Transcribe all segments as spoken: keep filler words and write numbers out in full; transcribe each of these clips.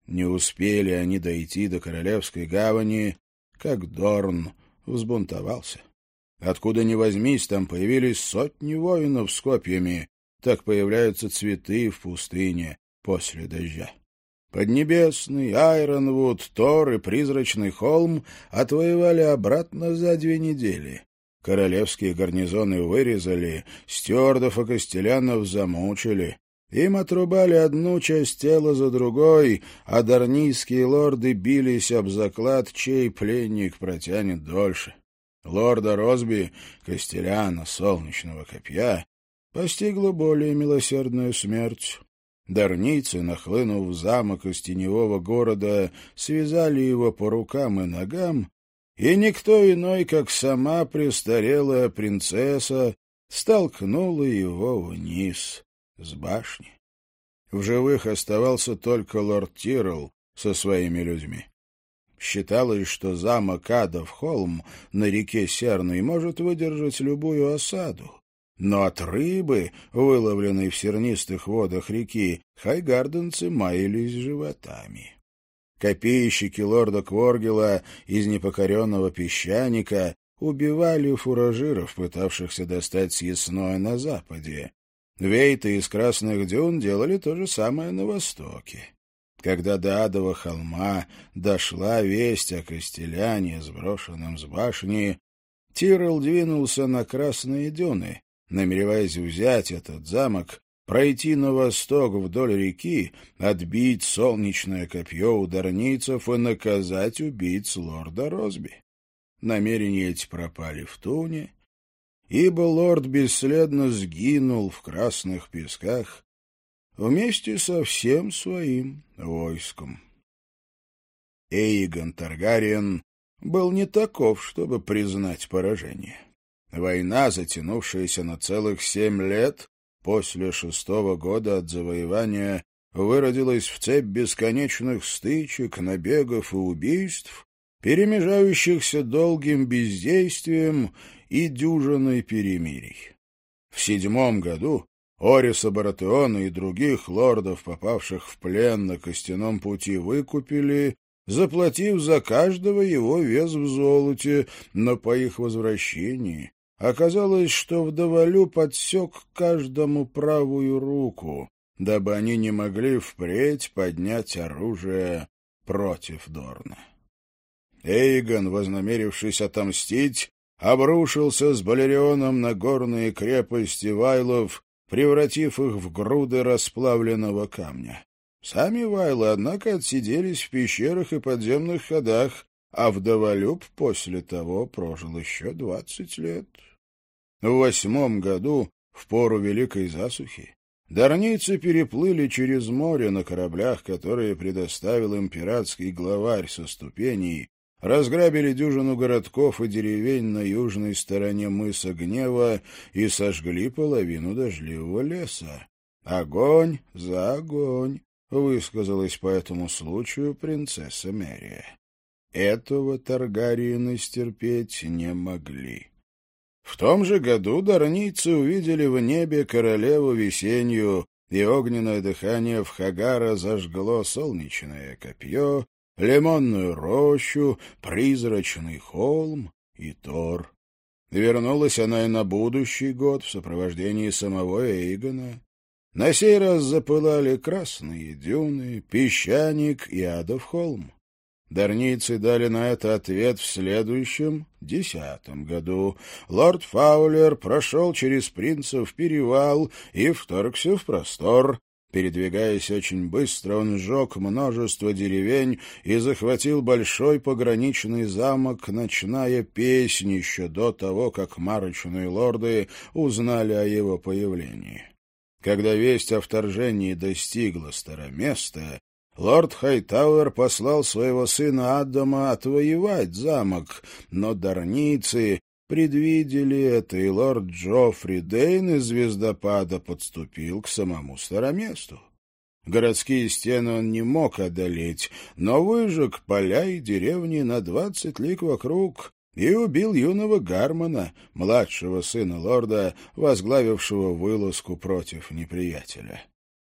Не успели они дойти до Королевской гавани, как Дорн взбунтовался. Откуда ни возьмись, там появились сотни воинов с копьями. Так появляются цветы в пустыне после дождя. Поднебесный, Айронвуд, Тор и Призрачный холм отвоевали обратно за две недели. Королевские гарнизоны вырезали, стюардов и костелянов замучили. Им отрубали одну часть тела за другой, а дарнийские лорды бились об заклад, чей пленник протянет дольше. Лорда Росби, костеляна солнечного копья, постигла более милосердная смерть. Дарнийцы, нахлынув в замок из теневого города, связали его по рукам и ногам, и никто иной, как сама престарелая принцесса, столкнула его вниз с башни. В живых оставался только лорд Тирл со своими людьми. Считалось, что замок Адов-Холм на реке Серной может выдержать любую осаду. Но от рыбы, выловленной в сернистых водах реки, хайгарденцы маялись животами. Копейщики лорда Кворгела из непокоренного песчаника убивали фуражиров, пытавшихся достать съестное на западе. Вейты из Красных дюн делали то же самое на востоке. Когда до Адова холма дошла весть о костеляне, сброшенном с башни, Тирл двинулся на Красные дюны, намереваясь взять этот замок, пройти на восток вдоль реки, отбить солнечное копье у дарнийцев и наказать убийц лорда Росби. Намерения эти пропали в туне, ибо лорд бесследно сгинул в красных песках вместе со всем своим войском. Эйгон Таргариен был не таков, чтобы признать поражение. Война, затянувшаяся на целых семь лет после шестого года от завоевания, выродилась в цепь бесконечных стычек, набегов и убийств, перемежающихся долгим бездействием и дюжиной перемирий. В седьмом году Ориса Баратеона и других лордов, попавших в плен на костяном пути, выкупили, заплатив за каждого его вес в золоте, но по их возвращении оказалось, что вдоволю подсек каждому правую руку, дабы они не могли впредь поднять оружие против Дорна. Эйгон, вознамерившись отомстить, обрушился с Балерионом на горные крепости вайлов, превратив их в груды расплавленного камня. Сами вайлы, однако, отсиделись в пещерах и подземных ходах, а вдоволюб после того прожил еще двадцать лет. В восьмом году, в пору Великой засухи, дарнийцы переплыли через море на кораблях, которые предоставил им пиратский главарь со ступеней, разграбили дюжину городков и деревень на южной стороне мыса Гнева и сожгли половину дождливого леса. «Огонь за огонь», — высказалась по этому случаю принцесса Мерия. Этого Таргариены стерпеть не могли. В том же году дарнийцы увидели в небе королеву весеннюю, и огненное дыхание Вхагара зажгло солнечное копье, лимонную рощу, призрачный холм и Тор. Вернулась она и на будущий год в сопровождении самого Эйгона. На сей раз запылали красные дюны, песчаник и Адов холм. Дарнийцы дали на это ответ в следующем, десятом году. Лорд Фаулер прошел через Принцев перевал и вторгся в простор. Передвигаясь очень быстро, он сжег множество деревень и захватил большой пограничный замок «Ночная песнь» еще до того, как марочные лорды узнали о его появлении. Когда весть о вторжении достигла Староместа, лорд Хайтауэр послал своего сына Адама отвоевать замок, но дарнийцы предвидели это, и лорд Джоффри Дейн из Звездопада подступил к самому Староместу. Городские стены он не мог одолеть, но выжег поля и деревни на двадцать лиг вокруг и убил юного Гармона, младшего сына лорда, возглавившего вылазку против неприятеля.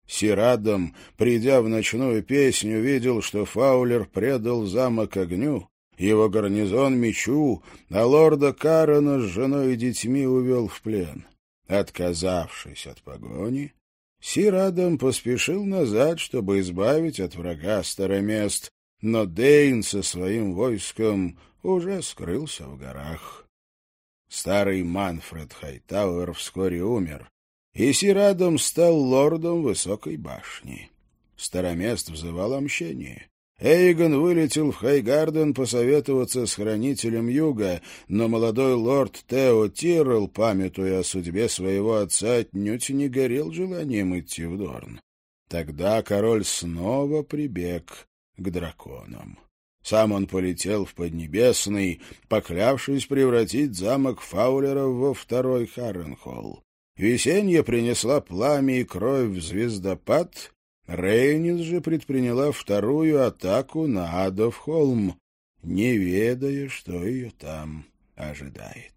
Сир Адам, придя в ночную песню, видел, что Фаулер предал замок огню, его гарнизон мечу, а лорда Карена с женой и детьми увел в плен. Отказавшись от погони, сир Адам поспешил назад, чтобы избавить от врага Старомест, но Дейн со своим войском уже скрылся в горах. Старый Манфред Хайтауэр вскоре умер, и сир Адам стал лордом Высокой башни. Старомест взывал о мщении. Эйгон вылетел в Хайгарден посоветоваться с хранителем юга, но молодой лорд Тео Тиррелл, памятуя о судьбе своего отца, отнюдь не горел желанием идти в Дорн. Тогда король снова прибег к драконам. Сам он полетел в Поднебесный, поклявшись превратить замок Фаулеров во второй Харренхолл. Весенье принесла пламя и кровь в звездопад, Рейнис же предприняла вторую атаку на Адов-холм, не ведая, что ее там ожидает.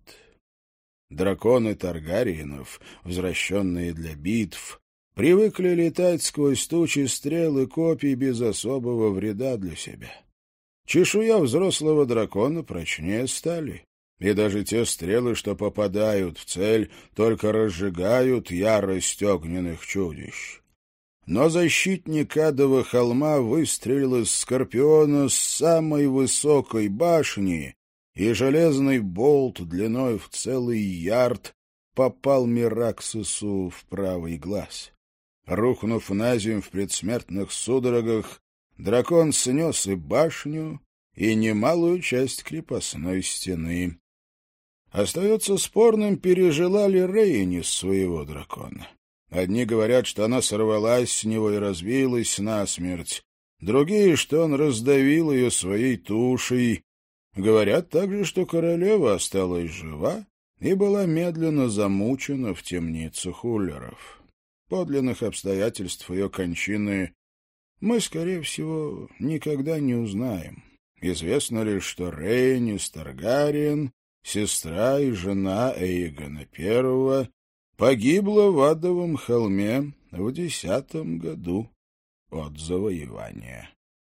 Драконы Таргариенов, возвращенные для битв, привыкли летать сквозь тучи стрел и копий без особого вреда для себя. Чешуя взрослого дракона прочнее стали, и даже те стрелы, что попадают в цель, только разжигают ярость огненных чудищ. Но защитник Адова холма выстрелил из Скорпиона с самой высокой башни, и железный болт длиной в целый ярд попал Мираксусу в правый глаз. Рухнув на землю в предсмертных судорогах, дракон снес и башню, и немалую часть крепостной стены. Остается спорным, пережила ли Рейнис своего дракона. Одни говорят, что она сорвалась с него и разбилась насмерть, другие, что он раздавил ее своей тушей. Говорят также, что королева осталась жива и была медленно замучена в темницах Уллеров. Подлинных обстоятельств ее кончины мы, скорее всего, никогда не узнаем. Известно лишь, что Рейнис Таргариен, сестра и жена Эйгона Первого, погибла в Адовом холме в десятом году от завоевания.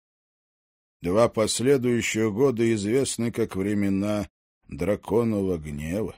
Два последующих года известны как времена драконового гнева.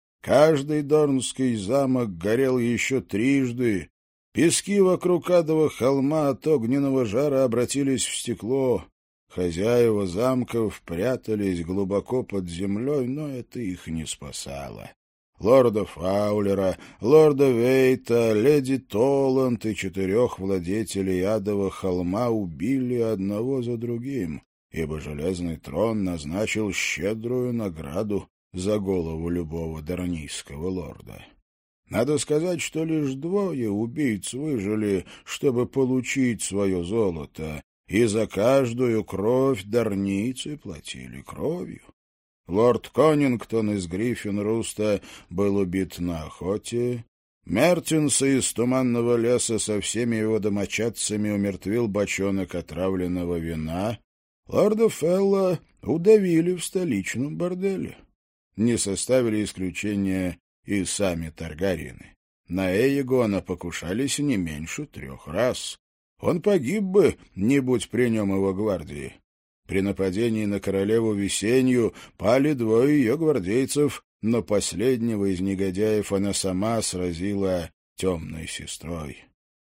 Каждый дорнский замок горел еще трижды. Пески вокруг Адова холма от огненного жара обратились в стекло. Хозяева замков прятались глубоко под землей, но это их не спасало. Лорда Фаулера, лорда Вейта, леди Толланд и четырех владетелей Адова холма убили одного за другим, ибо Железный трон назначил щедрую награду за голову любого дарнийского лорда. Надо сказать, что лишь двое убийц выжили, чтобы получить свое золото, и за каждую кровь дарнийцы платили кровью. Лорд Конингтон из Гриффин-Руста был убит на охоте. Мертинса из Туманного леса со всеми его домочадцами умертвил бочонок отравленного вина. Лорда Фелла удавили в столичном борделе. Не составили исключения и сами Таргариены. На Эйгона покушались не меньше трех раз. Он погиб бы, не будь при нем его гвардии. При нападении на королеву Весенью пали двое ее гвардейцев, но последнего из негодяев она сама сразила темной сестрой.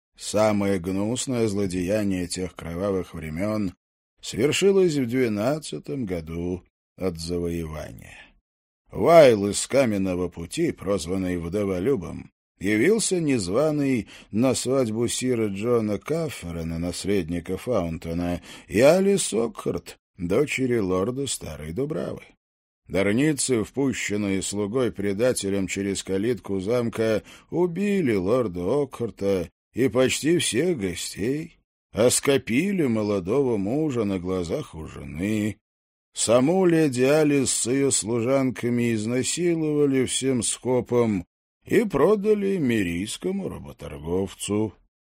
Самое гнусное злодеяние тех кровавых времен свершилось в двенадцатом году от завоевания. Вайл из Каменного пути, прозванный Вдоволюбом, явился незваный на свадьбу сира Джона Кафферена, наследника Фаунтона, и Алис Окхарт, дочери лорда Старой Дубравы. Дарницы, впущенные слугой-предателем через калитку замка, убили лорда Окхарта и почти всех гостей, оскопили молодого мужа на глазах у жены. Саму леди Алис с ее служанками изнасиловали всем скопом и продали мирийскому работорговцу.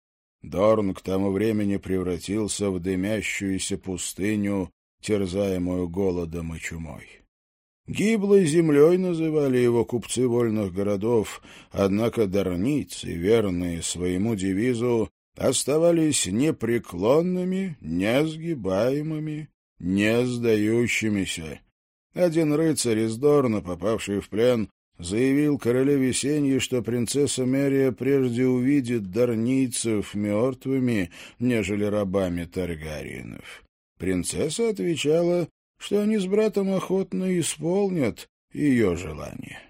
Дорн к тому времени превратился в дымящуюся пустыню, терзаемую голодом и чумой. Гиблой землей называли его купцы вольных городов, однако дарницы, верные своему девизу, оставались непреклонными, несгибаемыми, не сдающимися. Один рыцарь из Дорна, попавший в плен, заявил королеве Сеньи, что принцесса Мерия прежде увидит дарнийцев мертвыми, нежели рабами Таргариенов. Принцесса отвечала, что они с братом охотно исполнят ее желание.